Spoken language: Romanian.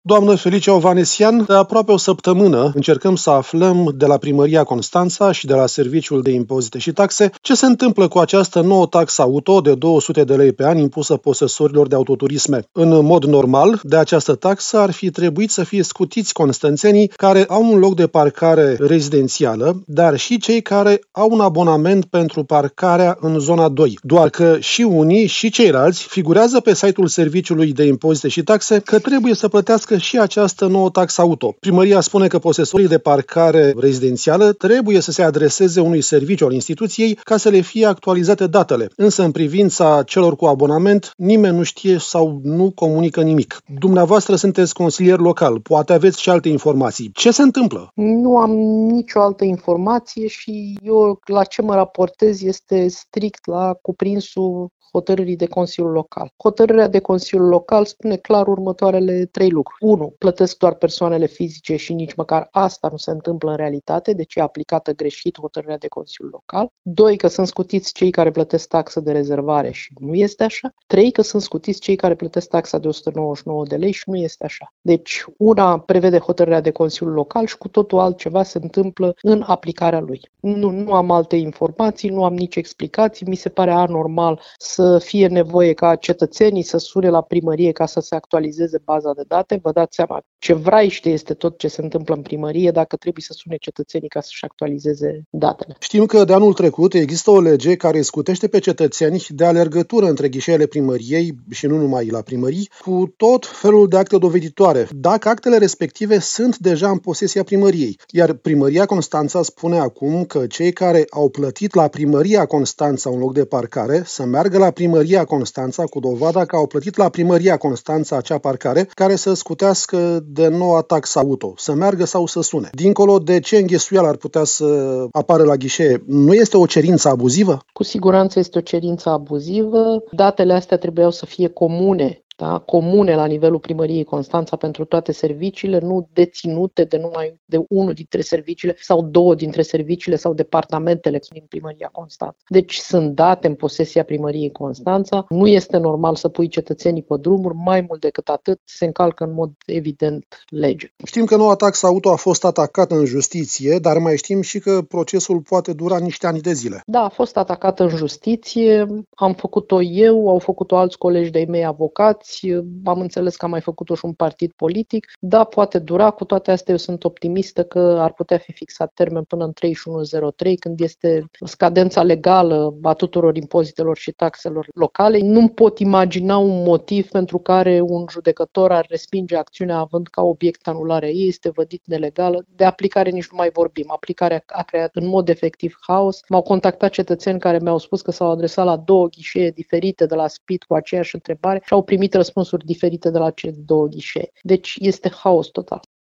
Doamnă Felicia Ovanesian, de aproape o săptămână încercăm să aflăm de la Primăria Constanța și de la Serviciul de Impozite și Taxe ce se întâmplă cu această nouă taxă auto de 200 de lei pe an impusă posesorilor de autoturisme. În mod normal, de această taxă ar fi trebuit să fie scutiți constanțenii care au un loc de parcare rezidențială, dar și cei care au un abonament pentru parcarea în zona 2. Doar că și unii și ceilalți figurează pe site-ul Serviciului de Impozite și Taxe că trebuie să plătească și această nouă taxă auto. Primăria spune că posesorii de parcare rezidențială trebuie să se adreseze unui serviciu al instituției ca să le fie actualizate datele. Însă în privința celor cu abonament, nimeni nu știe sau nu comunică nimic. Dumneavoastră sunteți consilier local, poate aveți și alte informații. Ce se întâmplă? Nu am nicio altă informație și eu la ce mă raportez este strict la cuprinsul hotărârii de Consiliul Local. Hotărârea de Consiliul Local spune clar următoarele 3 lucruri. 1. Plătesc doar persoanele fizice și nici măcar asta nu se întâmplă în realitate, deci e aplicată greșit hotărârea de Consiliul Local. 2. Că sunt scutiți cei care plătesc taxă de rezervare și nu este așa. 3. Că sunt scutiți cei care plătesc taxa de 199 de lei și nu este așa. Deci una prevede hotărârea de Consiliul Local și cu totul altceva se întâmplă în aplicarea lui. Nu am alte informații, nu am nici explicații, mi se pare anormal să fie nevoie ca cetățenii să sune la primărie ca să se actualizeze baza de date. Vă dați seama ce vraiște este tot ce se întâmplă în primărie dacă trebuie să sune cetățenii ca să-și actualizeze datele. Știm că de anul trecut există o lege care scutește pe cetățeni de alergătură între ghișeele primăriei și nu numai la primării, cu tot felul de acte doveditoare, dacă actele respective sunt deja în posesia primăriei. Iar Primăria Constanța spune acum că cei care au plătit la Primăria Constanța un loc de parcare să meargă la Primăria Constanța cu dovada că au plătit la Primăria Constanța acea parcare care să scutească de noua taxă auto, să meargă sau să sune. Dincolo de ce înghesuială ar putea să apară la ghișee, nu este o cerință abuzivă? Cu siguranță este o cerință abuzivă. Datele astea trebuiau să fie comune. Da, comune la nivelul Primăriei Constanța pentru toate serviciile, nu deținute de numai de unul dintre serviciile sau două dintre serviciile sau departamentele din Primăria Constanța. Deci sunt date în posesia Primăriei Constanța. Nu este normal să pui cetățenii pe drumuri, mai mult decât atât se încalcă în mod evident lege. Știm că noua taxă auto a fost atacată în justiție, dar mai știm și că procesul poate dura niște ani de zile. Da, a fost atacată în justiție, am făcut-o eu, au făcut-o alți colegi de-ai mei avocați. Am înțeles că a mai făcut-o și un partid politic. Da, poate dura. Cu toate astea eu sunt optimistă că ar putea fi fixat termen până în 31/03, când este scadența legală a tuturor impozitelor și taxelor locale. Nu pot imagina un motiv pentru care un judecător ar respinge acțiunea având ca obiect anularea ei. Este vădit nelegală. De aplicare nici nu mai vorbim. Aplicarea a creat în mod efectiv haos. M-au contactat cetățeni care mi-au spus că s-au adresat la 2 ghișee diferite de la SPID cu aceeași întrebare și au primit răspunsuri diferite de la cele 2 ghișee. Deci este haos total.